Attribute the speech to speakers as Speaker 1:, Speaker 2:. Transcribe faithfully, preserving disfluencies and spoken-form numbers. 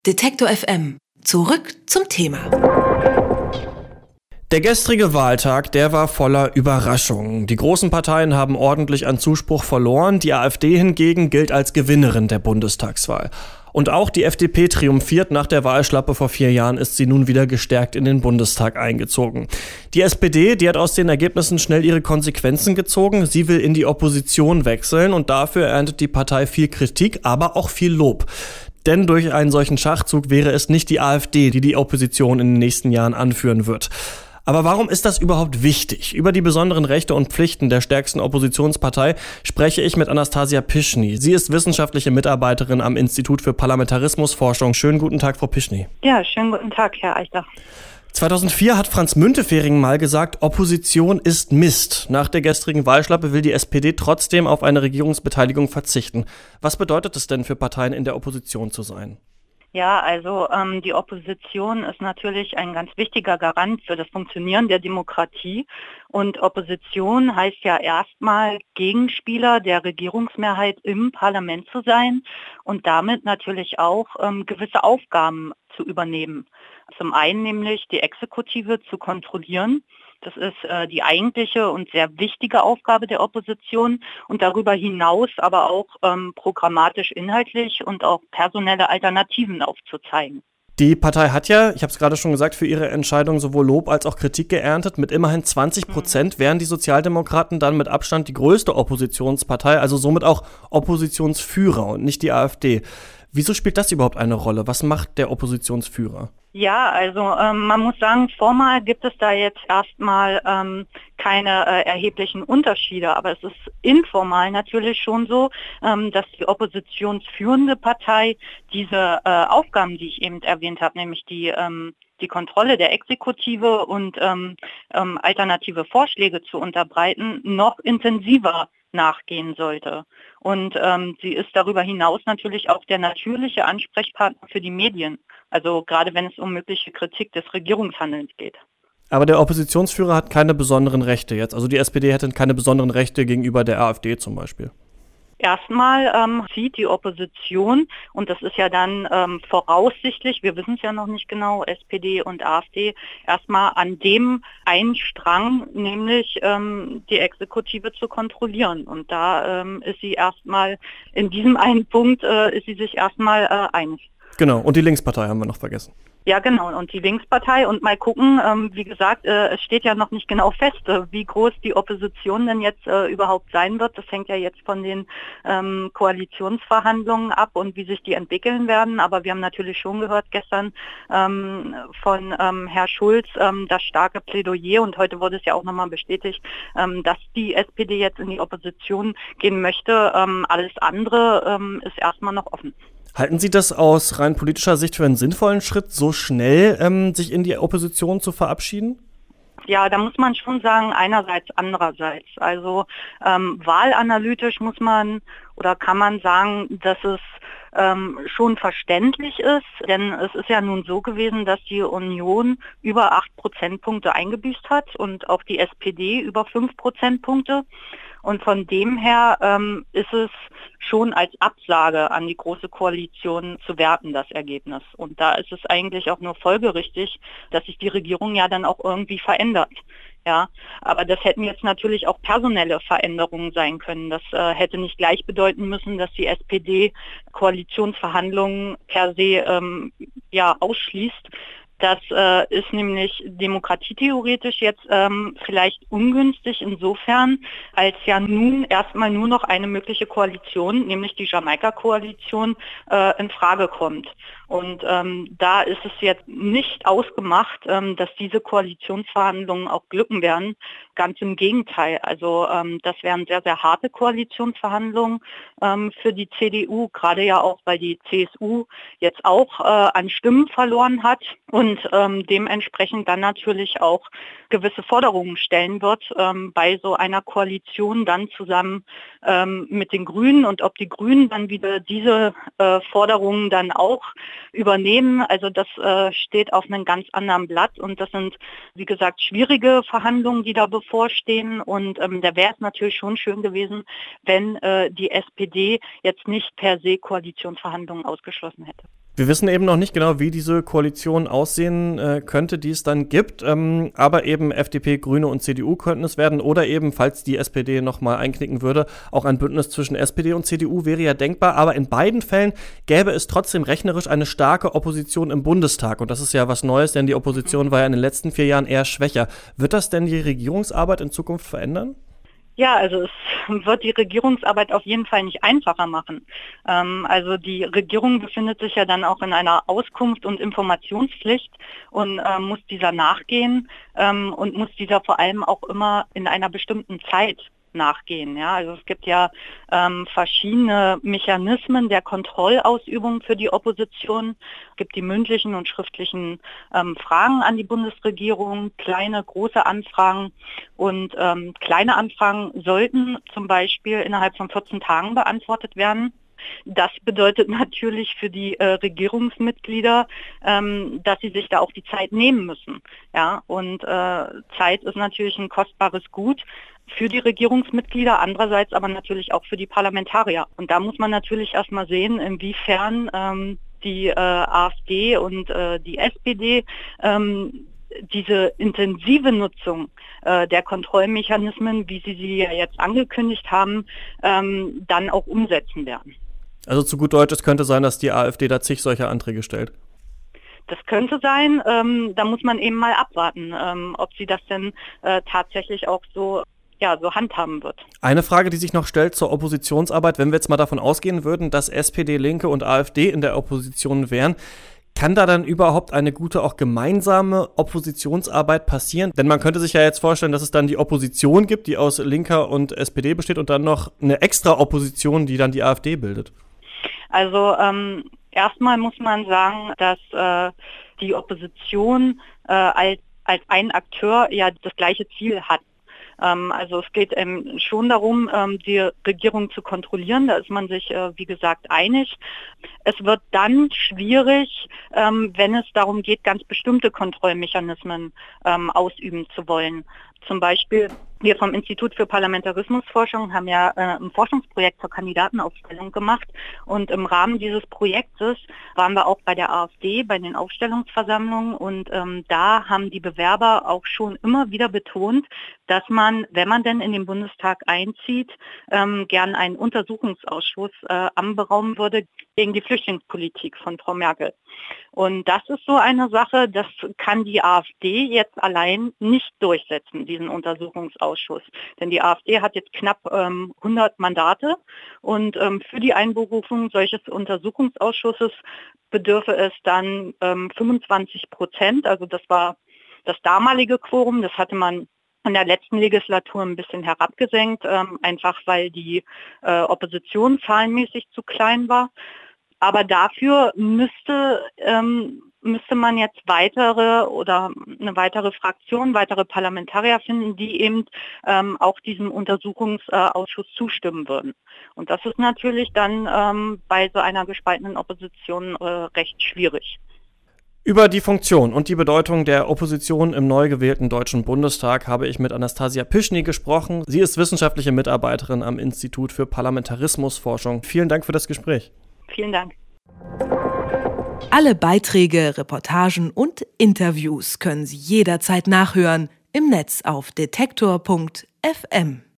Speaker 1: Detektor F M. Zurück zum Thema.
Speaker 2: Der gestrige Wahltag, der war voller Überraschungen. Die großen Parteien haben ordentlich an Zuspruch verloren. Die AfD hingegen gilt als Gewinnerin der Bundestagswahl. Und auch die F D P triumphiert. Nach der Wahlschlappe vor vier Jahren ist sie nun wieder gestärkt in den Bundestag eingezogen. Die S P D, die hat aus den Ergebnissen schnell ihre Konsequenzen gezogen. Sie will in die Opposition wechseln und dafür erntet die Partei viel Kritik, aber auch viel Lob. Denn durch einen solchen Schachzug wäre es nicht die AfD, die die Opposition in den nächsten Jahren anführen wird. Aber warum ist das überhaupt wichtig? Über die besonderen Rechte und Pflichten der stärksten Oppositionspartei spreche ich mit Anastasia Pischny. Sie ist wissenschaftliche Mitarbeiterin am Institut für Parlamentarismusforschung. Schönen guten Tag, Frau Pischny.
Speaker 3: Ja, schönen guten Tag, Herr Eichler.
Speaker 2: zweitausendvier hat Franz Müntefering mal gesagt, Opposition ist Mist. Nach der gestrigen Wahlschlappe will die S P D trotzdem auf eine Regierungsbeteiligung verzichten. Was bedeutet es denn für Parteien in der Opposition zu sein?
Speaker 3: Ja, also ähm, die Opposition ist natürlich ein ganz wichtiger Garant für das Funktionieren der Demokratie. Und Opposition heißt ja erstmal Gegenspieler der Regierungsmehrheit im Parlament zu sein und damit natürlich auch ähm, gewisse Aufgaben zu übernehmen. Zum einen nämlich die Exekutive zu kontrollieren. Das ist äh, die eigentliche und sehr wichtige Aufgabe der Opposition und darüber hinaus aber auch ähm, programmatisch inhaltlich und auch personelle Alternativen aufzuzeigen.
Speaker 2: Die Partei hat ja, ich habe es gerade schon gesagt, für ihre Entscheidung sowohl Lob als auch Kritik geerntet. Mit immerhin zwanzig Prozent wären die Sozialdemokraten dann mit Abstand die größte Oppositionspartei, also somit auch Oppositionsführer und nicht die AfD. Wieso spielt das überhaupt eine Rolle? Was macht der Oppositionsführer?
Speaker 3: Ja, also ähm, man muss sagen, formal gibt es da jetzt erstmal ähm, keine äh, erheblichen Unterschiede, aber es ist informal natürlich schon so, ähm, dass die oppositionsführende Partei diese äh, Aufgaben, die ich eben erwähnt habe, nämlich die ähm, die Kontrolle der Exekutive und ähm, ähm, alternative Vorschläge zu unterbreiten, noch intensiver nachgehen sollte. Und ähm, sie ist darüber hinaus natürlich auch der natürliche Ansprechpartner für die Medien. Also gerade wenn es um mögliche Kritik des Regierungshandelns geht.
Speaker 2: Aber der Oppositionsführer hat keine besonderen Rechte jetzt. Also die S P D hätte keine besonderen Rechte gegenüber der AfD zum Beispiel.
Speaker 3: Erstmal ähm, zieht die Opposition, und das ist ja dann ähm, voraussichtlich, wir wissen es ja noch nicht genau, S P D und AfD, erstmal an dem einen Strang, nämlich ähm, die Exekutive zu kontrollieren. Und da ähm, ist sie erstmal, in diesem einen Punkt äh, ist sie sich erstmal äh, einig.
Speaker 2: Genau, und die Linkspartei haben wir noch vergessen.
Speaker 3: Ja, genau. Und die Linkspartei. Und mal gucken, ähm, wie gesagt, äh, es steht ja noch nicht genau fest, äh, wie groß die Opposition denn jetzt äh, überhaupt sein wird. Das hängt ja jetzt von den ähm, Koalitionsverhandlungen ab und wie sich die entwickeln werden. Aber wir haben natürlich schon gehört gestern ähm, von ähm, Herrn Schulz ähm, das starke Plädoyer, und heute wurde es ja auch nochmal bestätigt, ähm, dass die S P D jetzt in die Opposition gehen möchte. Ähm, alles andere ähm, ist erstmal noch offen.
Speaker 2: Halten Sie das aus rein politischer Sicht für einen sinnvollen Schritt, so schnell ähm, sich in die Opposition zu verabschieden?
Speaker 3: Ja, da muss man schon sagen, einerseits, andererseits. Also ähm, wahlanalytisch muss man oder kann man sagen, dass es ähm, schon verständlich ist, denn es ist ja nun so gewesen, dass die Union über acht Prozentpunkte eingebüßt hat und auch die S P D über fünf Prozentpunkte. Und von dem her ähm, ist es schon als Absage an die Große Koalition zu werten, das Ergebnis. Und da ist es eigentlich auch nur folgerichtig, dass sich die Regierung ja dann auch irgendwie verändert. Ja, aber das hätten jetzt natürlich auch personelle Veränderungen sein können. Das äh, hätte nicht gleich bedeuten müssen, dass die S P D Koalitionsverhandlungen per se ähm, ja, ausschließt. Das äh, ist nämlich demokratietheoretisch jetzt ähm, vielleicht ungünstig insofern, als ja nun erstmal nur noch eine mögliche Koalition, nämlich die Jamaika-Koalition, äh, in Frage kommt. Und ähm, da ist es jetzt nicht ausgemacht, ähm, dass diese Koalitionsverhandlungen auch glücken werden. Ganz im Gegenteil. Also ähm, das wären sehr, sehr harte Koalitionsverhandlungen ähm, für die C D U, gerade ja auch, weil die C S U jetzt auch äh, an Stimmen verloren hat und ähm, dementsprechend dann natürlich auch gewisse Forderungen stellen wird ähm, bei so einer Koalition dann zusammen ähm, mit den Grünen, und ob die Grünen dann wieder diese äh, Forderungen dann auch übernehmen. Also das äh, steht auf einem ganz anderen Blatt, und das sind, wie gesagt, schwierige Verhandlungen, die da bevorstehen, und ähm, da wäre es natürlich schon schön gewesen, wenn äh, die S P D jetzt nicht per se Koalitionsverhandlungen ausgeschlossen hätte.
Speaker 2: Wir wissen eben noch nicht genau, wie diese Koalition aussehen äh, könnte, die es dann gibt. Ähm, aber eben F D P, Grüne und C D U könnten es werden. Oder eben, falls die S P D nochmal einknicken würde, auch ein Bündnis zwischen S P D und C D U wäre ja denkbar. Aber in beiden Fällen gäbe es trotzdem rechnerisch eine starke Opposition im Bundestag. Und das ist ja was Neues, denn die Opposition war ja in den letzten vier Jahren eher schwächer. Wird das denn die Regierungsarbeit in Zukunft verändern?
Speaker 3: Ja, also es wird die Regierungsarbeit auf jeden Fall nicht einfacher machen. Ähm, also die Regierung befindet sich ja dann auch in einer Auskunft- und Informationspflicht und äh, muss dieser nachgehen ähm, und muss dieser vor allem auch immer in einer bestimmten Zeit nachgehen. Ja, also es gibt ja ähm, verschiedene Mechanismen der Kontrollausübung für die Opposition. Es gibt die mündlichen und schriftlichen ähm, Fragen an die Bundesregierung, kleine, große Anfragen und ähm, kleine Anfragen sollten zum Beispiel innerhalb von vierzehn Tagen beantwortet werden. Das bedeutet natürlich für die äh, Regierungsmitglieder, ähm, dass sie sich da auch die Zeit nehmen müssen. Ja, und äh, Zeit ist natürlich ein kostbares Gut für die Regierungsmitglieder, andererseits aber natürlich auch für die Parlamentarier. Und da muss man natürlich erstmal sehen, inwiefern ähm, die äh, AfD und äh, die S P D ähm, diese intensive Nutzung äh, der Kontrollmechanismen, wie sie sie ja jetzt angekündigt haben, ähm, dann auch umsetzen werden.
Speaker 2: Also zu gut Deutsch, es könnte sein, dass die AfD da zig solcher Anträge stellt.
Speaker 3: Das könnte sein, ähm, da muss man eben mal abwarten, ähm, ob sie das denn äh, tatsächlich auch so ja, so handhaben wird.
Speaker 2: Eine Frage, die sich noch stellt zur Oppositionsarbeit, wenn wir jetzt mal davon ausgehen würden, dass S P D, Linke und AfD in der Opposition wären, kann da dann überhaupt eine gute, auch gemeinsame Oppositionsarbeit passieren? Denn man könnte sich ja jetzt vorstellen, dass es dann die Opposition gibt, die aus Linker und S P D besteht und dann noch eine extra Opposition, die dann die AfD bildet.
Speaker 3: Also ähm, erstmal muss man sagen, dass äh, die Opposition äh, als, als ein Akteur ja das gleiche Ziel hat. Also es geht ähm, schon darum, ähm, die Regierung zu kontrollieren. Da ist man sich, äh, wie gesagt, einig. Es wird dann schwierig, ähm, wenn es darum geht, ganz bestimmte Kontrollmechanismen ähm, ausüben zu wollen. Zum Beispiel, wir vom Institut für Parlamentarismusforschung haben ja äh, ein Forschungsprojekt zur Kandidatenaufstellung gemacht und im Rahmen dieses Projektes waren wir auch bei der AfD, bei den Aufstellungsversammlungen und ähm, da haben die Bewerber auch schon immer wieder betont, dass man, wenn man denn in den Bundestag einzieht, ähm, gern einen Untersuchungsausschuss äh, anberaumen würde gegen die Flüchtlingspolitik von Frau Merkel. Und das ist so eine Sache, das kann die AfD jetzt allein nicht durchsetzen, diesen Untersuchungsausschuss. Denn die AfD hat jetzt knapp ähm, hundert Mandate und ähm, für die Einberufung solches Untersuchungsausschusses bedürfe es dann ähm, fünfundzwanzig Prozent. Also das war das damalige Quorum, das hatte man in der letzten Legislatur ein bisschen herabgesenkt, ähm, einfach weil die äh, Opposition zahlenmäßig zu klein war. Aber dafür müsste, ähm, müsste man jetzt weitere oder eine weitere Fraktion, weitere Parlamentarier finden, die eben ähm, auch diesem Untersuchungsausschuss zustimmen würden. Und das ist natürlich dann ähm, bei so einer gespaltenen Opposition äh, recht schwierig.
Speaker 2: Über die Funktion und die Bedeutung der Opposition im neu gewählten Deutschen Bundestag habe ich mit Anastasia Pischny gesprochen. Sie ist wissenschaftliche Mitarbeiterin am Institut für Parlamentarismusforschung. Vielen Dank für das Gespräch.
Speaker 3: Vielen Dank.
Speaker 1: Alle Beiträge, Reportagen und Interviews können Sie jederzeit nachhören im Netz auf detektor punkt f m.